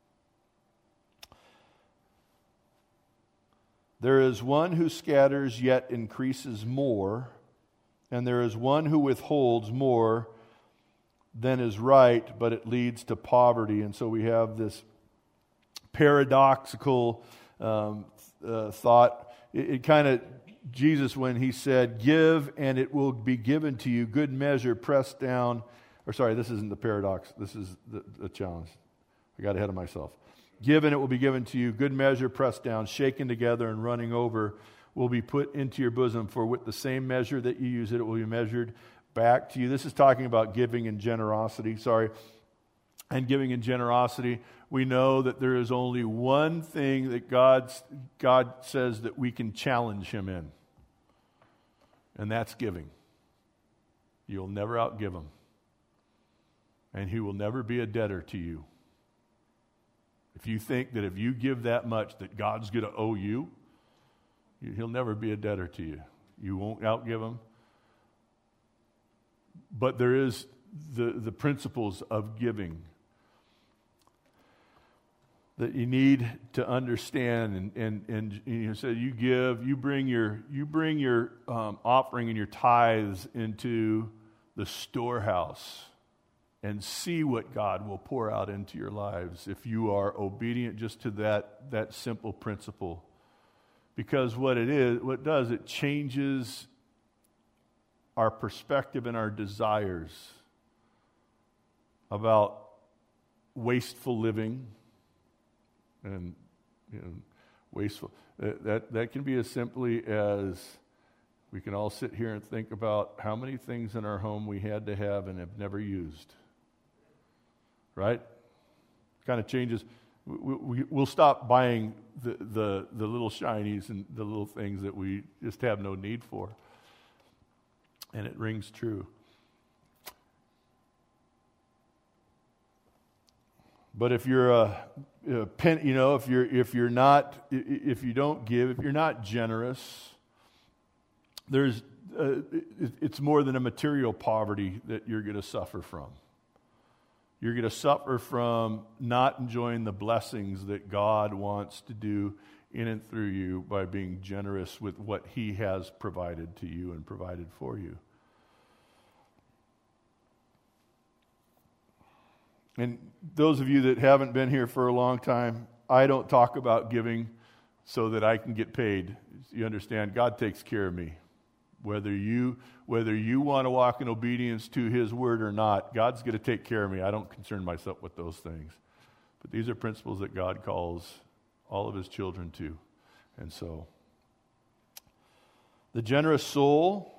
There is one who scatters yet increases more, and there is one who withholds more than is right, but it leads to poverty. And so we have this paradoxical um, uh, thought. It, it kind of, Jesus, when he said, give and it will be given to you, good measure, pressed down. Or sorry, this isn't the paradox. This is the, the challenge. I got ahead of myself. Give and it will be given to you, good measure, pressed down, shaken together, and running over will be put into your bosom. For with the same measure that you use it, it will be measured back to you. This is talking about giving and generosity. Sorry. And giving and generosity. We know that there is only one thing that God's, God says that we can challenge him in. And that's giving. You'll never outgive him. And he will never be a debtor to you. If you think that if you give that much that God's going to owe you, he'll never be a debtor to you. You won't outgive him. But there is the, the principles of giving that you need to understand. And, and, and you know, so you give, you bring your, you bring your um, offering and your tithes into the storehouse and see what God will pour out into your lives if you are obedient just to that, that simple principle. Because what it is, what it does, it changes our perspective and our desires about wasteful living and you know, wasteful. That, that that can be as simply as we can all sit here and think about how many things in our home we had to have and have never used. Right? Kind of changes. We, we, we'll stop buying the, the, the little shinies and the little things that we just have no need for. And it rings true. But if you're a, a pen, you know, if you're if you're not, if you don't give, if you're not generous, there's uh, it, it's more than a material poverty that you're going to suffer from. You're going to suffer from not enjoying the blessings that God wants to do in and through you by being generous with what he has provided to you and provided for you. And those of you that haven't been here for a long time, I don't talk about giving so that I can get paid. You understand? God takes care of me. Whether you whether you want to walk in obedience to his word or not, God's going to take care of me. I don't concern myself with those things. But these are principles that God calls all of his children to. And so, the generous soul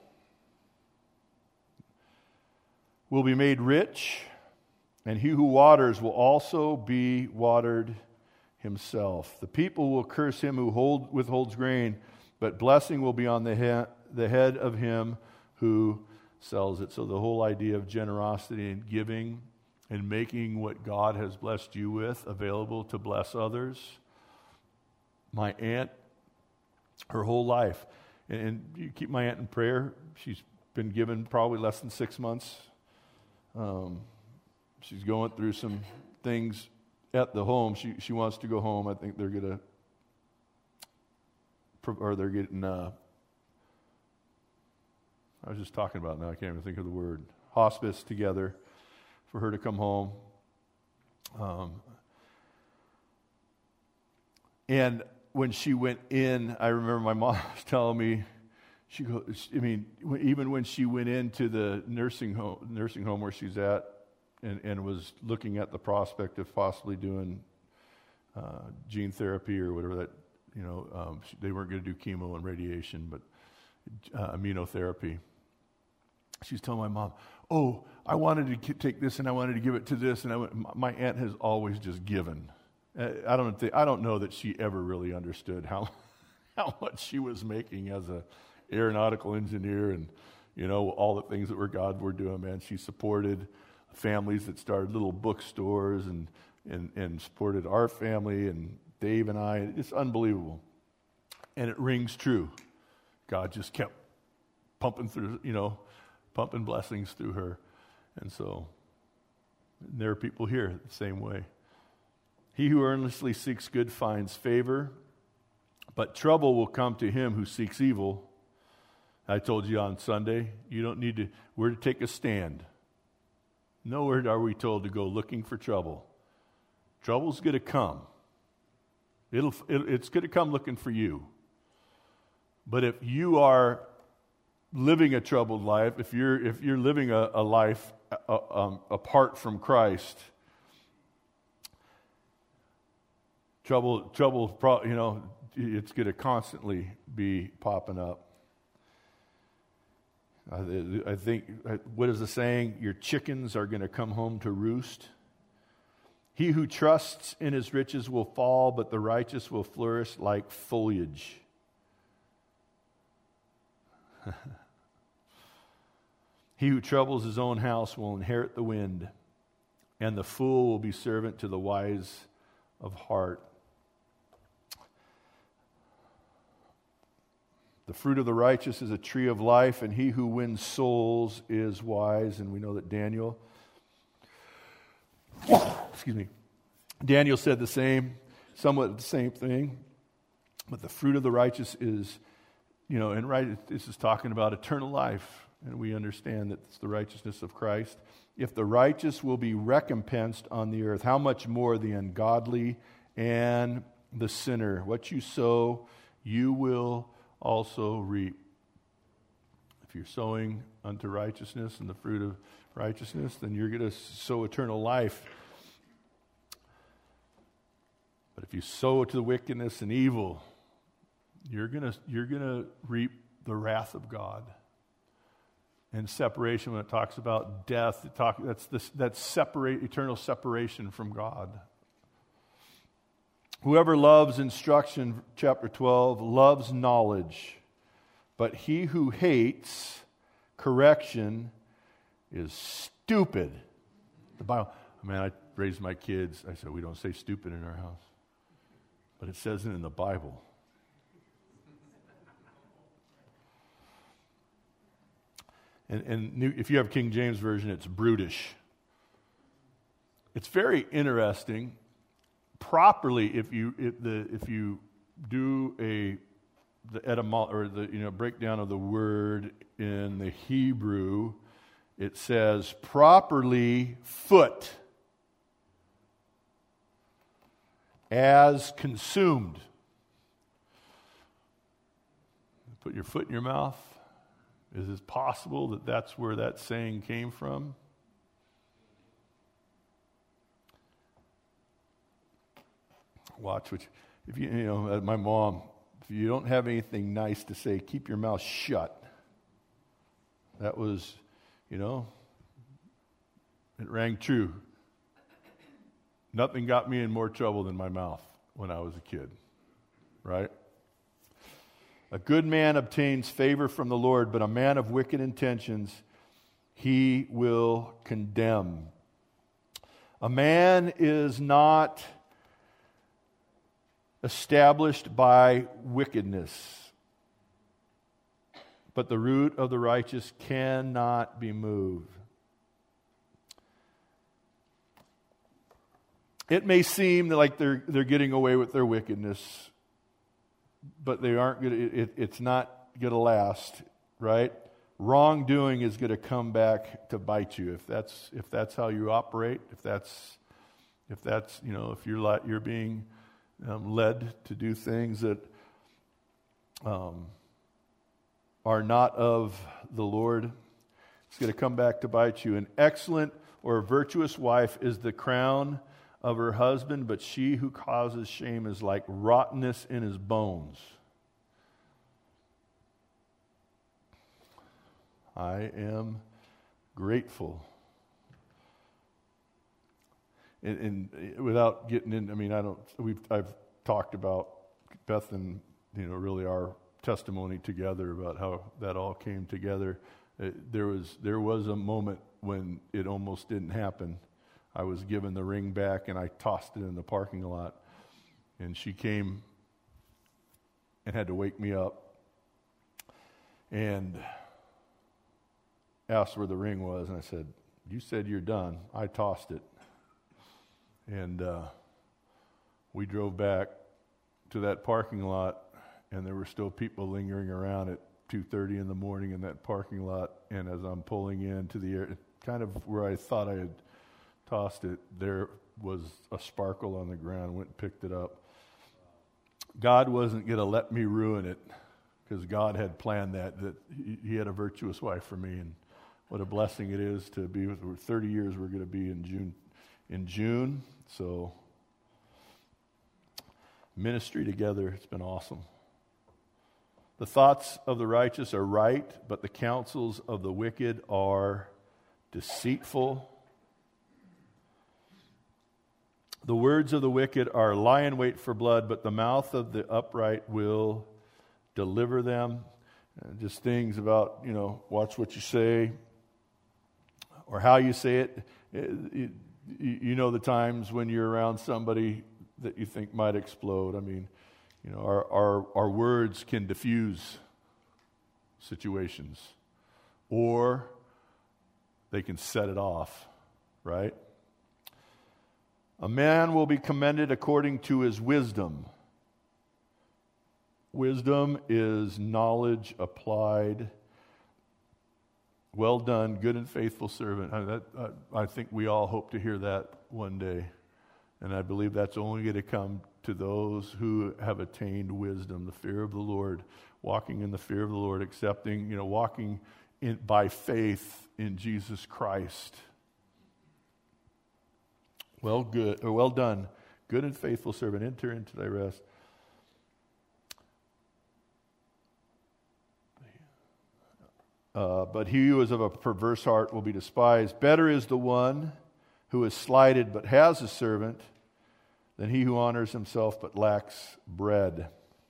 will be made rich, and he who waters will also be watered himself. The people will curse him who hold, withholds grain, but blessing will be on the head the head of him who sells it. So the whole idea of generosity and giving and making what God has blessed you with available to bless others. My aunt, her whole life, and, and you keep my aunt in prayer. She's been given probably less than six months. Um, she's going through some things at the home. She she wants to go home. I think they're gonna, or they're getting. Uh, I was just talking about it now. I can't even think of the word. Hospice together for her to come home. Um, and when she went in, I remember my mom was telling me, she goes, I mean, even when she went into the nursing home, nursing home where she's at, and, and was looking at the prospect of possibly doing uh, gene therapy or whatever that, you know, um, they weren't going to do chemo and radiation, but uh, immunotherapy. she's telling my mom, oh, I wanted to take this and I wanted to give it to this. And I went, my aunt has always just given. I don't think, I don't know that she ever really understood how how much she was making as a aeronautical engineer and, you know, all the things that were God were doing, man. She supported families that started little bookstores and, and, and supported our family and Dave and I. It's unbelievable. And it rings true. God just kept pumping through, you know, pumping blessings through her. And so and there are people here the same way. He who earnestly seeks good finds favor, but trouble will come to him who seeks evil. I told you on Sunday, you don't need to, we're to take a stand. Nowhere are we told to go looking for trouble. Trouble's going to come. It'll, it, it's going to come looking for you. But if you are living a troubled life, if you're if you're living a, a life uh, um, apart from Christ, trouble trouble you know it's going to constantly be popping up. I, I think what is the saying? Your chickens are going to come home to roost. He who trusts in his riches will fall, but the righteous will flourish like foliage. He who troubles his own house will inherit the wind, and the fool will be servant to the wise of heart. The fruit of the righteous is a tree of life, and he who wins souls is wise. And we know that Daniel, excuse me, Daniel said the same, somewhat the same thing. But the fruit of the righteous is, you know, and right, this is talking about eternal life. And we understand that it's the righteousness of Christ. If the righteous will be recompensed on the earth, how much more the ungodly and the sinner? What you sow, you will also reap. If you're sowing unto righteousness and the fruit of righteousness, then you're going to sow eternal life. But if you sow to the wickedness and evil, you're going to you're going to reap the wrath of God. And separation, when it talks about death, it talk, that's this, that's separate, eternal separation from God. Whoever loves instruction, chapter twelve, loves knowledge. But he who hates correction is stupid. The Bible, man, I raised my kids. I said, we don't say stupid in our house. But it says it in the Bible. And, and new, if you have King James Version, it's brutish. It's very interesting. Properly, if you if the if you do a the etymo- or the you know breakdown of the word in the Hebrew, it says properly foot as consumed. Put your foot in your mouth. Is it possible that that's where that saying came from? Watch what you, if you, you know, my mom, if you don't have anything nice to say, keep your mouth shut. That was, you know, it rang true. Nothing got me in more trouble than my mouth when I was a kid, right? A good man obtains favor from the Lord, but a man of wicked intentions he will condemn. A man is not established by wickedness, but the root of the righteous cannot be moved. It may seem like they're they're getting away with their wickedness, but they aren't going to, it, it's not going to last, right? Wrongdoing is going to come back to bite you if that's if that's how you operate. If that's if that's you know if you're you're being um, led to do things that um, are not of the Lord, it's going to come back to bite you. An excellent or a virtuous wife is the crown of her husband, but she who causes shame is like rottenness in his bones. I am grateful. And, and without getting in, I mean, I don't, we've, I've talked about Beth and, you know, really our testimony together about how that all came together. It, there was, there was a moment when it almost didn't happen. I was given the ring back and I tossed it in the parking lot. And she came and had to wake me up and asked where the ring was. And I said, you said you're done. I tossed it. And uh, we drove back to that parking lot, and there were still people lingering around at two thirty in the morning in that parking lot. And as I'm pulling into the air, kind of where I thought I had tossed it, there was a sparkle on the ground. Went and picked it up. God wasn't going to let me ruin it, because God had planned that, that he, he had a virtuous wife for me. And what a blessing it is to be with her. thirty years we're going to be in June. In June, so ministry together, it's been awesome. The thoughts of the righteous are right, but the counsels of the wicked are deceitful. The words of the wicked are lie in wait for blood, but the mouth of the upright will deliver them. And just things about, you know, watch what you say or how you say it. It, it You know the times when you're around somebody that you think might explode. I mean, you know, our our, our words can diffuse situations, or they can set it off, right? A man will be commended according to his wisdom. Wisdom is knowledge applied. Well done, good and faithful servant. I, that, I, I think we all hope to hear that one day. And I believe that's only going to come to those who have attained wisdom, the fear of the Lord, walking in the fear of the Lord, accepting, you know, walking in, by faith in Jesus Christ. Well, good, or well done, good and faithful servant. Enter into thy rest. Uh, but he who is of a perverse heart will be despised. Better is the one who is slighted but has a servant than he who honors himself but lacks bread.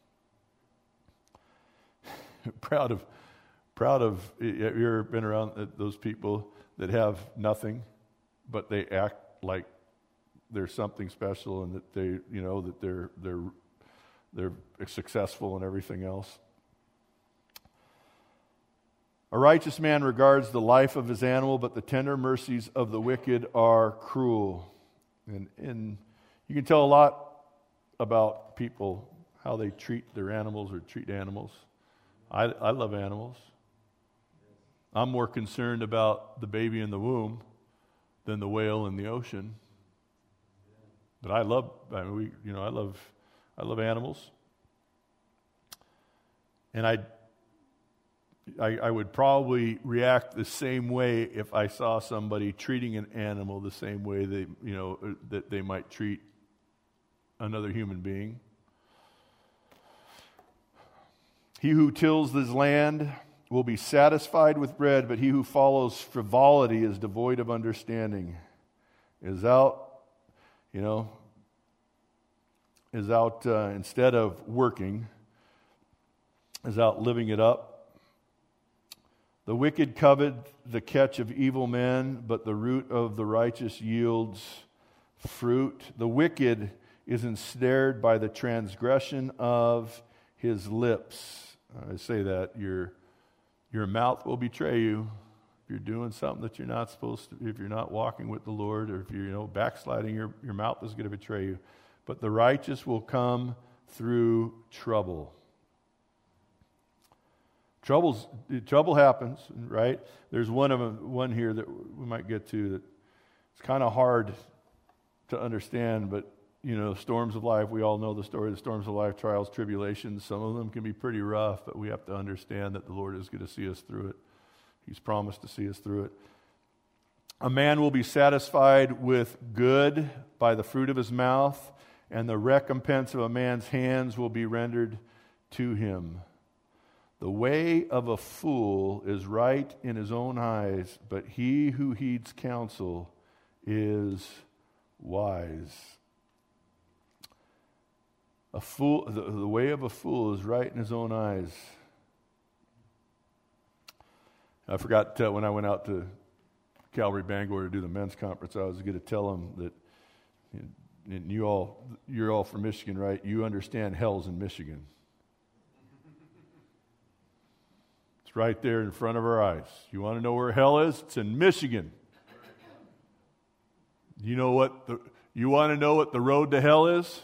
proud of, proud of. Have you ever been around those people that have nothing, but they act like they're something special, and that they, you know, that they're they're they're successful and everything else? A righteous man regards the life of his animal, but the tender mercies of the wicked are cruel. And, and you can tell a lot about people, how they treat their animals or treat animals. I, I love animals. I'm more concerned about the baby in the womb than the whale in the ocean. But I love, I mean, we, you know, I love, I love animals. And I I, I would probably react the same way if I saw somebody treating an animal the same way they, you know, that they might treat another human being. He who tills his land will be satisfied with bread, but he who follows frivolity is devoid of understanding. Is out, you know, is out uh, instead of working, is out living it up. The wicked covet the catch of evil men, but the root of the righteous yields fruit. The wicked is ensnared by the transgression of his lips. I say that your your mouth will betray you if you're doing something that you're not supposed to. If you're not walking with the Lord, or if you're, you know, backsliding, your your mouth is going to betray you. But the righteous will come through trouble. Troubles, trouble happens, right? There's one of them, one here that we might get to that it's kind of hard to understand, but, you know, storms of life, we all know the story of the storms of life, trials, tribulations. Some of them can be pretty rough, but we have to understand that the Lord is going to see us through it. He's promised to see us through it. A man will be satisfied with good by the fruit of his mouth, and the recompense of a man's hands will be rendered to him. The way of a fool is right in his own eyes, but he who heeds counsel is wise. A fool, the, the way of a fool is right in his own eyes. I forgot uh, when I went out to Calvary Bangor to do the men's conference, I was going to tell them that, and you all, you're all from Michigan, right? You understand hell's in Michigan. It's right there in front of our eyes. You want to know where hell is? It's in Michigan. You know what? The, you want to know what the road to hell is?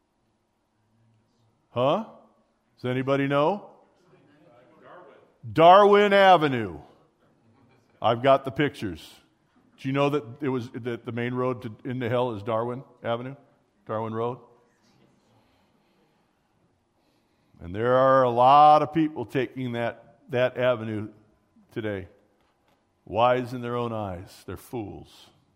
Huh? Does anybody know? Darwin. Darwin Avenue. I've got the pictures. Do you know that it was that the main road to into hell is Darwin Avenue, Darwin Road? And there are a lot of people taking that that avenue today. Wise in their own eyes, they're fools.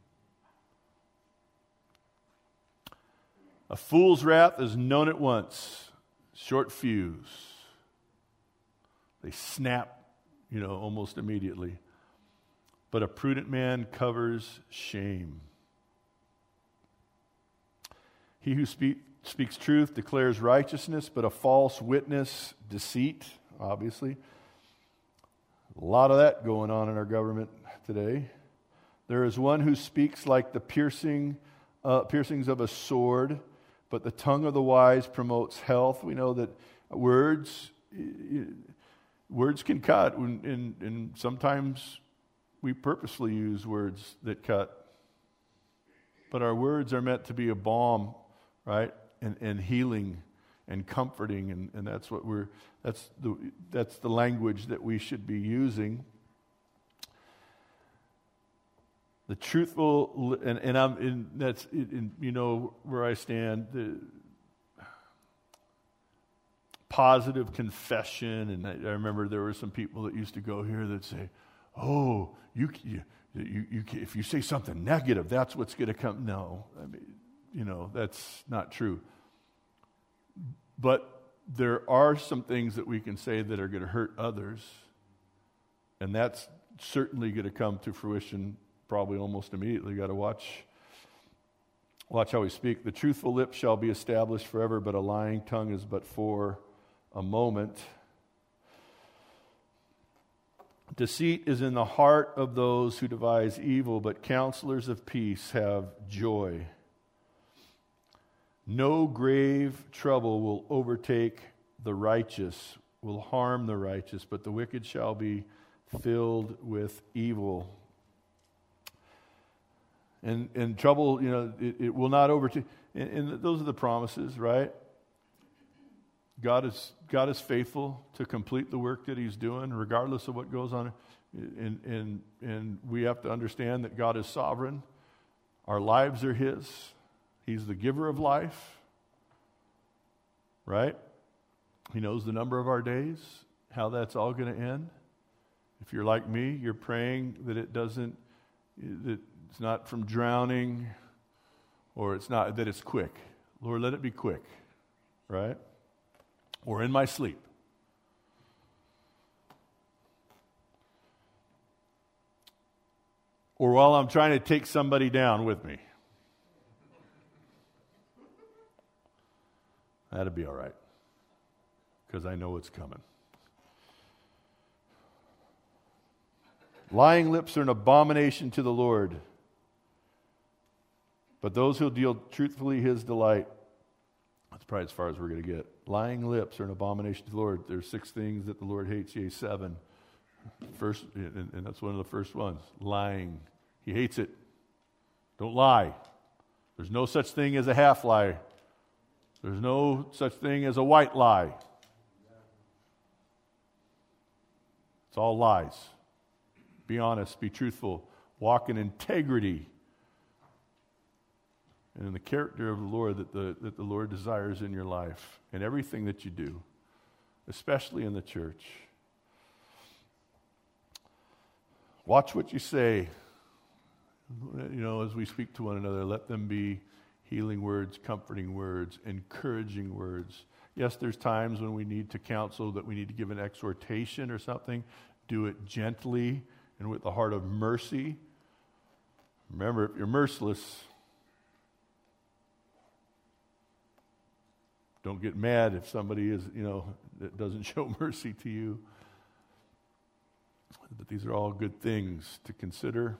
A fool's wrath is known at once. Short fuse. They snap, you know, almost immediately. But a prudent man covers shame. He who speak, speaks truth declares righteousness, but a false witness, deceit, obviously. A lot of that going on in our government today. There is one who speaks like the piercing, uh, piercings of a sword, but the tongue of the wise promotes health. We know that words, words can cut, and, and, and sometimes we purposely use words that cut. But our words are meant to be a balm, right? And, and healing and comforting, and, and that's what we're that's the that's the language that we should be using. The truthful, and, and I'm in that's in, you know where I stand. The positive confession, and I, I remember there were some people that used to go here that say, "Oh, you you you, you if you say something negative, that's what's going to come." No, I mean, you know that's not true. But there are some things that we can say that are going to hurt others, and that's certainly going to come to fruition probably almost immediately. Got to watch watch how we speak. The truthful lips shall be established forever, but a lying tongue is but for a moment. Deceit is in the heart of those who devise evil, but counselors of peace have joy. No grave trouble will overtake the righteous, will harm the righteous, but the wicked shall be filled with evil. And and trouble, you know, it, it will not overtake. And, and those are the promises, right? God is God is faithful to complete the work that He's doing, regardless of what goes on. And and and we have to understand that God is sovereign. Our lives are His. He's the giver of life, right? He knows the number of our days, how that's all going to end. If you're like me, you're praying that it doesn't, that it's not from drowning, or it's not, that it's quick. Lord, let it be quick, right? Or in my sleep. Or while I'm trying to take somebody down with me. That'd be all right, because I know it's coming. Lying lips are an abomination to the Lord, but those who deal truthfully His delight. That's probably as far as we're going to get. Lying lips are an abomination to the Lord. There's six things that the Lord hates, yea, seven. First, and, and that's one of the first ones. Lying. He hates it. Don't lie. There's no such thing as a half lie. There's no such thing as a white lie. It's all lies. Be honest, be truthful, walk in integrity and in the character of the Lord that the, that the Lord desires in your life and everything that you do, especially in the church. Watch what you say. You know, as we speak to one another, let them be healing words, comforting words, encouraging words, Yes, there's times when we need to counsel, that we need to give an exhortation or something. Do it gently and with the heart of mercy. Remember, if you're merciless, don't get mad if somebody is, you know, that doesn't show mercy to you. But these are all good things to consider.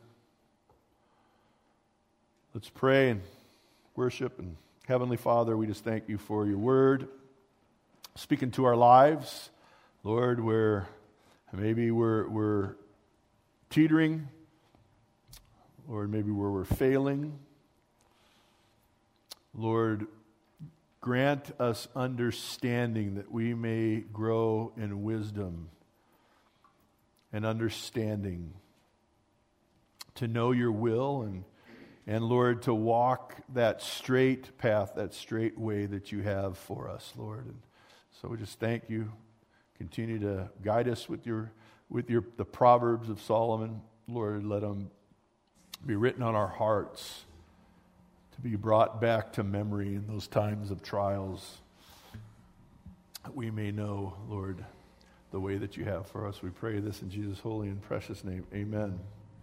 Let's pray and worship. And Heavenly Father, we just thank you for your word. Speak into our lives, Lord, where maybe we're, we're teetering, Lord, maybe where we're failing. Lord, grant us understanding that we may grow in wisdom and understanding, to know your will and, and Lord, to walk that straight path, that straight way that you have for us, Lord. And so we just thank you. Continue to guide us with your with your the Proverbs of Solomon. Lord, let them be written on our hearts, to be brought back to memory in those times of trials, that we may know, Lord, the way that you have for us. We pray this in Jesus' holy and precious name. Amen.